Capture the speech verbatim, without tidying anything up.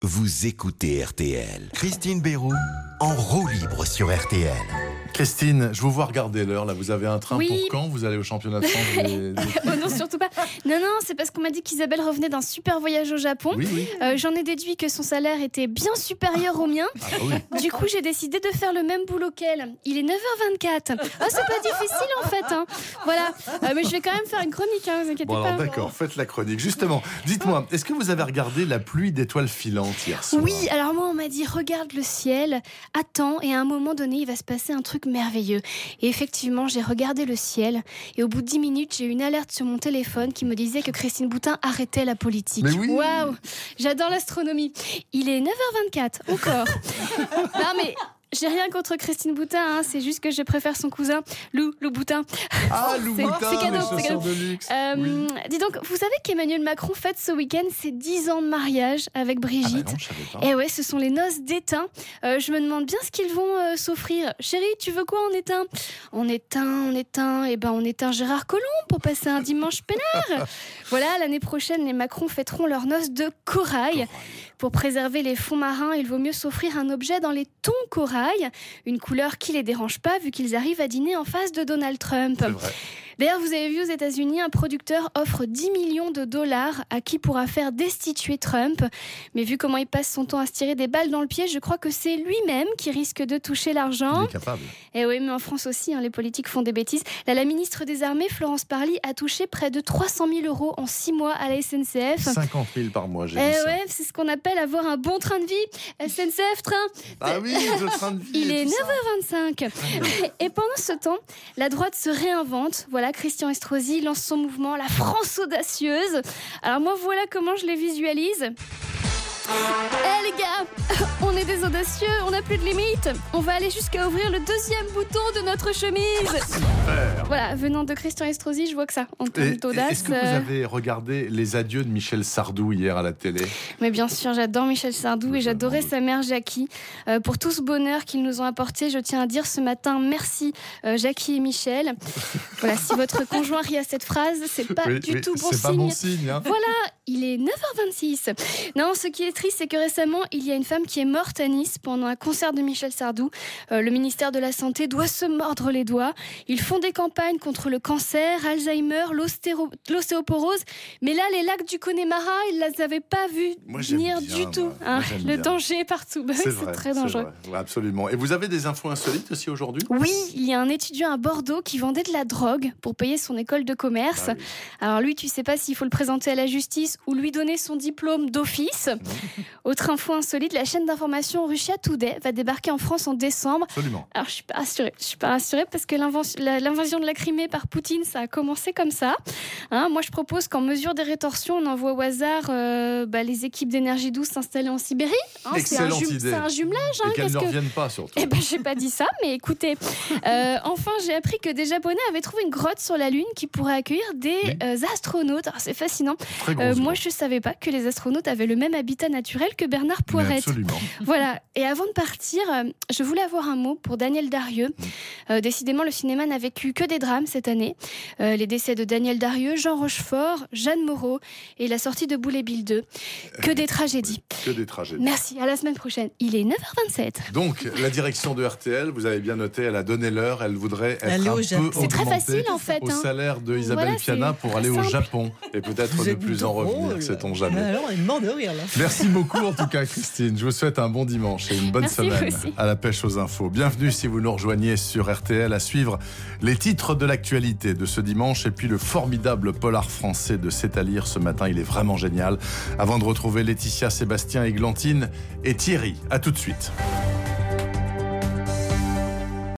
Vous écoutez R T L. Christine Béroux, en roue libre sur R T L. Christine, je vous vois regarder l'heure. Là, vous avez un train oui. pour quand? Vous allez au championnat de France des... Oh non, surtout pas. Non, non, c'est parce qu'on m'a dit qu'Isabelle revenait d'un super voyage au Japon. Oui, oui. Euh, j'en ai déduit que son salaire était bien supérieur au mien. Ah, oui. Du coup, j'ai décidé de faire le même boulot qu'elle. Il est neuf heures vingt-quatre. Oh, c'est pas difficile en fait. Hein. Voilà. Euh, mais je vais quand même faire une chronique, hein, vous inquiétez Bon, pas. alors d'accord, faites la chronique. Justement, dites-moi, est-ce que vous avez regardé la pluie d'étoiles filantes hier soir? Oui, alors moi on m'a dit regarde le ciel, attends, et à un moment donné il va se passer un truc merveilleux. Et effectivement, j'ai regardé le ciel et au bout de dix minutes, j'ai eu une alerte sur mon téléphone qui me disait que Christine Boutin arrêtait la politique. Mais oui. Waouh, j'adore l'astronomie. Il est neuf heures vingt-quatre, encore. Non mais... J'ai rien contre Christine Boutin, hein, c'est juste que je préfère son cousin, Lou, Lou Boutin. Ah, Lou C'est- Boutin, c'est cadeau, les c'est chaussures cadeau. de luxe. Euh, Oui. Dis donc, vous savez qu'Emmanuel Macron fête ce week-end ses dix ans de mariage avec Ah bah Brigitte. non, je savais pas. Eh ouais, ce sont les noces d'étain. Euh, je me demande bien ce qu'ils vont euh, s'offrir. Chérie, tu veux quoi en étain? En étain, en étain, eh ben on éteint Gérard Collomb pour passer un dimanche peinard. Voilà, l'année prochaine, les Macron fêteront leurs noces de corail. Pour préserver les fonds marins, il vaut mieux s'offrir un objet dans les tons corail, une couleur qui les dérange pas vu qu'ils arrivent à dîner en face de Donald Trump. C'est vrai. D'ailleurs, vous avez vu aux États-Unis, un producteur offre dix millions de dollars à qui pourra faire destituer Trump. Mais vu comment il passe son temps à se tirer des balles dans le pied, je crois que c'est lui-même qui risque de toucher l'argent. Il est capable. Et oui, mais en France aussi, hein, les politiques font des bêtises. Là, la ministre des Armées, Florence Parly, a touché près de trois cent mille euros en six mois à la S N C F. cinquante mille par mois, j'ai Eh vu ça. ouais, c'est ce qu'on appelle avoir un bon train de vie. S N C F train. Ah oui, le train de vie. Il et est tout neuf ça. heures vingt-cinq. Et pendant ce temps, la droite se réinvente. Voilà, Christian Estrosi lance son mouvement La France audacieuse. Alors moi, voilà comment je les visualise. Eh les gars, on est des audacieux, on n'a plus de limites. On va aller jusqu'à ouvrir le deuxième bouton de notre chemise. Super. Voilà, venant de Christian Estrosi, je vois que ça, en Et- termes et- d'audace. Est-ce que vous euh, avez regardé les adieux de Michel Sardou hier à la télé? Mais bien sûr, j'adore Michel Sardou et j'adorais sa mère Jackie. Euh, pour tout ce bonheur qu'ils nous ont apporté, je tiens à dire ce matin merci euh, Jackie et Michel. Voilà, si votre conjoint rit à cette phrase, c'est pas Oui, du oui, tout bon c'est signe. pas bon signe. Hein. Voilà, il est neuf heures vingt-six. Non, ce qui est triste, c'est que récemment, il y a une femme qui est morte à Nice pendant un concert de Michel Sardou. Euh, le ministère de la Santé doit se mordre les doigts. Ils font des campagnes contre le cancer, Alzheimer, l'ostéro- l'ostéoporose. Mais là, les lacs du Connemara, ils ne les avaient pas vus Moi, j'aime venir bien, du moi. tout. Moi, Hein, j'aime le bien. danger est partout. Bah oui, C'est c'est vrai, très c'est dangereux. vrai. Ouais, absolument. Et vous avez des infos insolites aussi aujourd'hui? Oui, il y a un étudiant à Bordeaux qui vendait de la drogue pour payer son école de commerce. Ah oui. Alors lui, tu sais pas s'il faut le présenter à la justice ou lui donner son diplôme d'office. Autre info insolite, la chaîne d'information Russia Today va débarquer en France en décembre. Absolument. Alors je suis pas rassurée, je suis pas rassurée parce que l'invention- la- l'invasion de la Crimée par Poutine, ça a commencé comme ça. Hein, moi, je propose qu'en mesure des rétorsions, on envoie au hasard euh, bah, les équipes d'énergie douce s'installer en Sibérie. Hein, c'est un, Excellente jum- idée. c'est un jumelage. Hein, Et qu'elles qu'est-ce ne que- reviennent pas, surtout. eh ben, j'ai pas dit ça, mais écoutez. Euh, enfin, j'ai appris que des Japonais avaient trouvé une grotte sur la Lune qui pourrait accueillir des Oui. euh, astronautes. Alors, c'est fascinant. Très Euh, grosse moi, grosse. je savais pas que les astronautes avaient le même habitat naturel que Bernard Mais Poirette. absolument. Voilà. Et avant de partir, euh, je voulais avoir un mot pour Daniel Darieux. Euh, décidément, le cinéma n'a vécu que des drames cette année. Euh, les décès de Daniel Darieux, Jean Rochefort, Jeanne Moreau et la sortie de Boule et Bill deux. Que des tragédies. Que des tragédies. Merci. À la semaine prochaine. Il est neuf heures vingt-sept. Donc, la direction de R T L, vous avez bien noté, elle a donné l'heure, elle voudrait être Aller un au peu Japon. C'est très augmentée facile, en fait, au hein. salaire de Isabelle Voilà, Piana c'est pour aller au simple. Japon et peut-être Vous ne êtes plus en revenir, drôle. sait-on jamais. Mais alors, on est mort de rire là. Merci beaucoup en tout cas Christine, je vous souhaite un bon dimanche et une bonne Merci, semaine vous aussi. à la pêche aux infos. Bienvenue si vous nous rejoignez sur R T L à suivre les titres de l'actualité de ce dimanche et puis le formidable polar français de C'est à lire ce matin, il est vraiment génial. Avant de retrouver Laetitia, Sébastien, Églantine et Thierry, à tout de suite.